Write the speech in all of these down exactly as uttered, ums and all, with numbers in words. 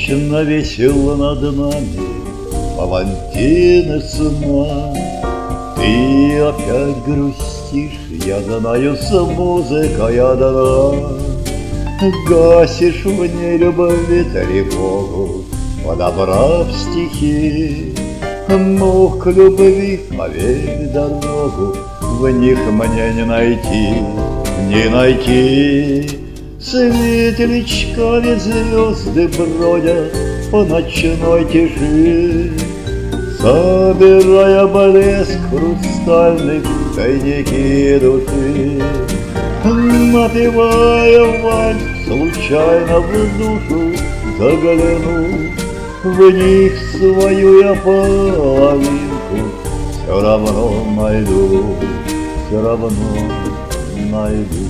Вечно весел над нами палантины сна. Ты опять грустишь, я знаю, с музыкой одна. Гасишь в ней любви тревогу, подобрав стихи. Но к любви, поверь, дорогу в них мне не найти, не найти. Светлячками звезды бродят по ночной тиши, собирая блеск хрустальных в тайники души. Напевая вальс, случайно в душу загляну, в них свою я половинку все равно найду, все равно найду.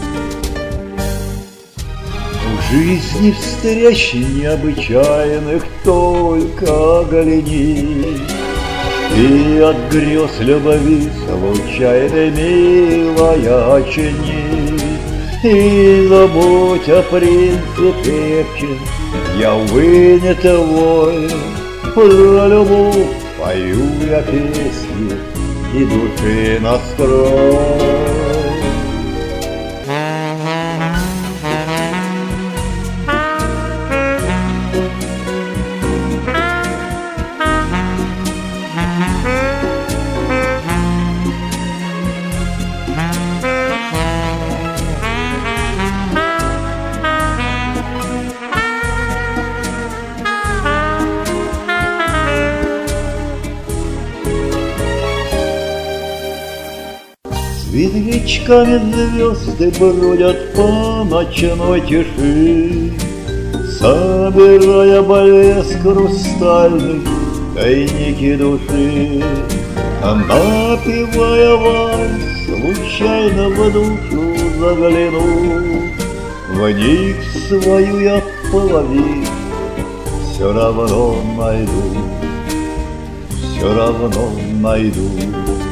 В жизни встреч необычайных только огляни, и от грез любви случайной, милая, очни. И забудь о принце певче, я, увы, не твой. Про любовь пою я песни и души настрой. Светлячками звезды бродят по ночной тиши, собирая блеск хрустальный в тайники души. Напевая вальс, случайно в душу загляну, в них свою я половину все равно найду, все равно найду.